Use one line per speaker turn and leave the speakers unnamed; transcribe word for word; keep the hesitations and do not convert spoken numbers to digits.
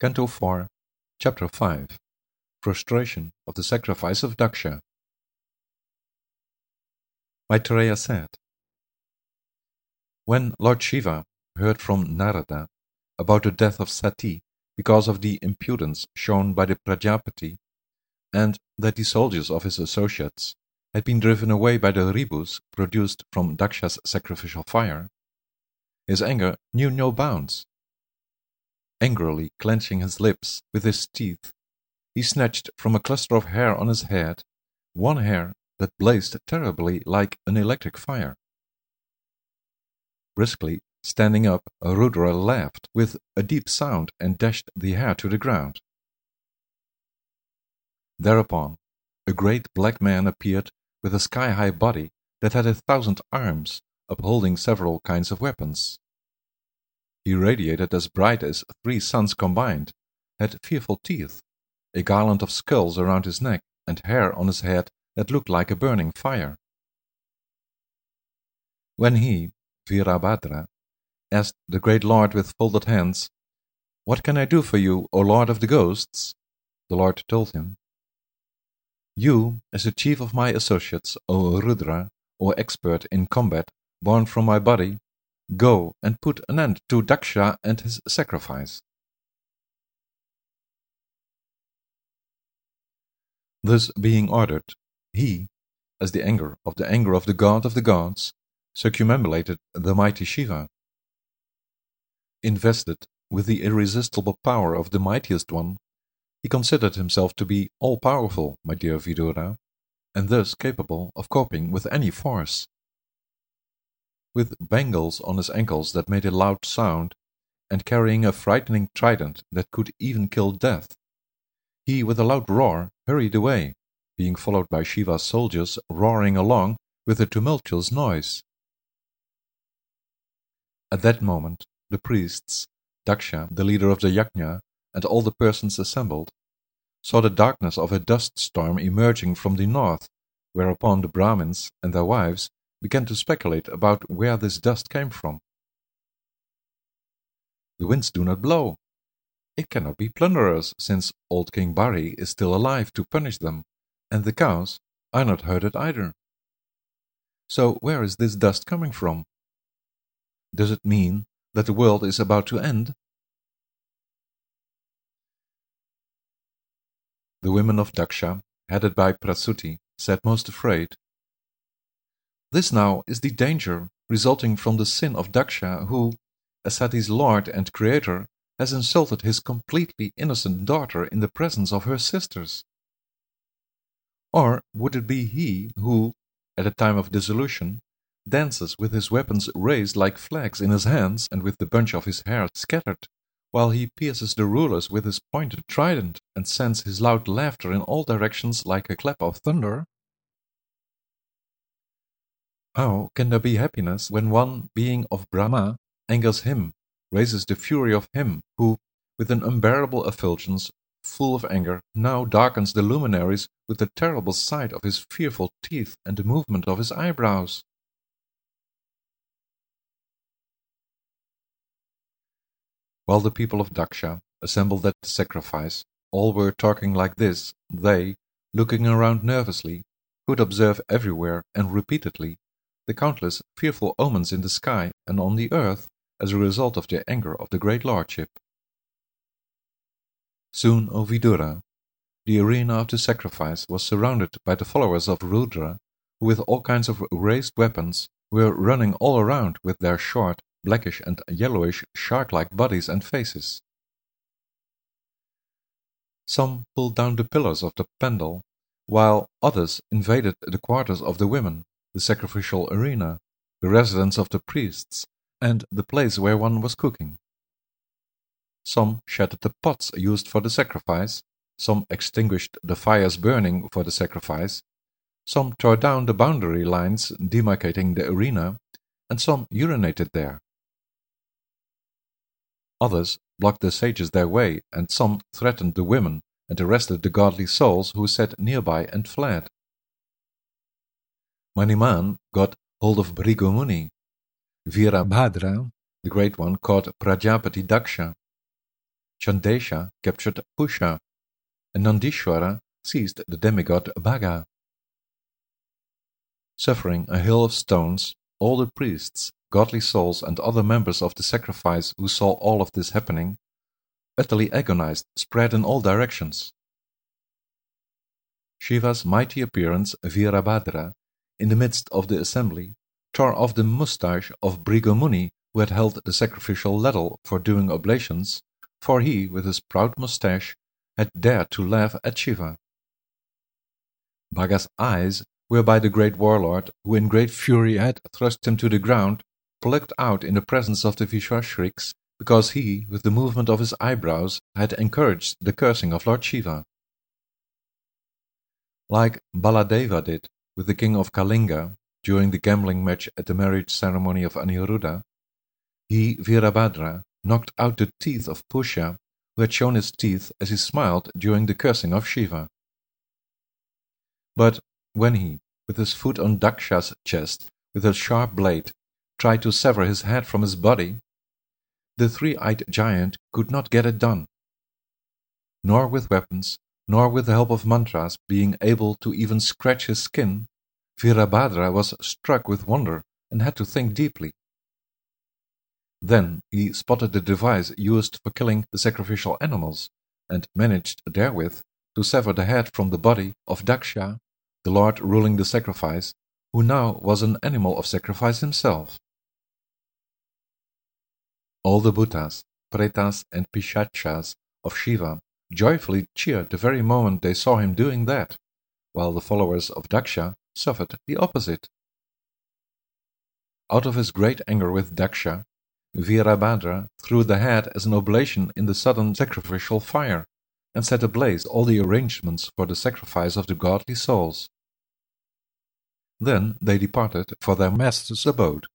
Canto four, Chapter five. Frustration of the Sacrifice of Daksha. Maitreya said, when Lord Shiva heard from Narada about the death of Sati because of the impudence shown by the Prajapati, and that the soldiers of his associates had been driven away by the ribus produced from Daksha's sacrificial fire, his anger knew no bounds. Angrily clenching his lips with his teeth, he snatched from a cluster of hair on his head one hair that blazed terribly like an electric fire. Briskly standing up, Rudra laughed with a deep sound and dashed the hair to the ground. Thereupon a great black man appeared with a sky-high body that had a thousand arms, upholding several kinds of weapons. He radiated as bright as three suns combined, had fearful teeth, a garland of skulls around his neck, and hair on his head that looked like a burning fire. When he, Virabhadra, asked the great lord with folded hands, "What can I do for you, O Lord of the Ghosts?" the Lord told him, "You, as the chief of my associates, O Rudra, or expert in combat, born from my body, go and put an end to Daksha and his sacrifice." Thus being ordered, he, as the anger of the anger of the god of the gods, circumambulated the mighty Shiva. Invested with the irresistible power of the mightiest one, he considered himself to be all-powerful, my dear Vidura, and thus capable of coping with any force. With bangles on his ankles that made a loud sound, and carrying a frightening trident that could even kill death, he with a loud roar hurried away, being followed by Shiva's soldiers roaring along with a tumultuous noise. At that moment the priests, Daksha, the leader of the yajna, and all the persons assembled, saw the darkness of a dust storm emerging from the north, whereupon the Brahmins and their wives began to speculate about where this dust came from. The winds do not blow. It cannot be plunderers, since old King Bari is still alive to punish them, and the cows are not herded either. So where is this dust coming from? Does it mean that the world is about to end? The women of Daksha, headed by Prasuti, said most afraid, "This now is the danger resulting from the sin of Daksha, who, as Sati's lord and creator, has insulted his completely innocent daughter in the presence of her sisters. Or would it be he who, at a time of dissolution, dances with his weapons raised like flags in his hands and with the bunch of his hair scattered, while he pierces the rulers with his pointed trident and sends his loud laughter in all directions like a clap of thunder? How can there be happiness when one being of Brahma angers him, raises the fury of him who, with an unbearable effulgence, full of anger, now darkens the luminaries with the terrible sight of his fearful teeth and the movement of his eyebrows?" While the people of Daksha assembled at the sacrifice, all were talking like this, they, looking around nervously, could observe everywhere and repeatedly the countless fearful omens in the sky and on the earth as a result of the anger of the great lordship. Soon, O Vidura, the arena of the sacrifice was surrounded by the followers of Rudra, who with all kinds of raised weapons were running all around with their short, blackish and yellowish shark-like bodies and faces. Some pulled down the pillars of the pandal, while others invaded the quarters of the women, the sacrificial arena, the residence of the priests, and the place where one was cooking. Some shattered the pots used for the sacrifice, some extinguished the fires burning for the sacrifice, some tore down the boundary lines demarcating the arena, and some urinated there. Others blocked the sages their way, and some threatened the women and arrested the godly souls who sat nearby and fled. Maniman got hold of Bhrigumuni. Virabhadra, the great one, caught Prajapati Daksha. Chandesha captured Pusha, and Nandishvara seized the demigod Bhaga. Suffering a hail of stones, all the priests, godly souls, and other members of the sacrifice who saw all of this happening, utterly agonized, spread in all directions. Shiva's mighty appearance, Virabhadra, in the midst of the assembly, tore off the moustache of Bhrigumuni, who had held the sacrificial ladle for doing oblations, for he, with his proud moustache, had dared to laugh at Shiva. Bhaga's eyes were by the great warlord, who in great fury had thrust him to the ground, plucked out in the presence of the Vishwashriks, because he, with the movement of his eyebrows, had encouraged the cursing of Lord Shiva. Like Baladeva did with the king of Kalinga during the gambling match at the marriage ceremony of Aniruddha, he, Virabhadra, knocked out the teeth of Pusha, who had shown his teeth as he smiled during the cursing of Shiva. But when he, with his foot on Daksha's chest, with a sharp blade, tried to sever his head from his body, the three-eyed giant could not get it done. Nor with weapons, nor with the help of mantras being able to even scratch his skin, Virabhadra was struck with wonder and had to think deeply. Then he spotted the device used for killing the sacrificial animals, and managed therewith to sever the head from the body of Daksha, the lord ruling the sacrifice, who now was an animal of sacrifice himself. All the Bhutas, Pretas, and Pishachas of Shiva joyfully cheered the very moment they saw him doing that, while the followers of Daksha suffered the opposite. Out of his great anger with Daksha, Virabhadra threw the head as an oblation in the sudden sacrificial fire, and set ablaze all the arrangements for the sacrifice of the godly souls. Then they departed for their master's abode.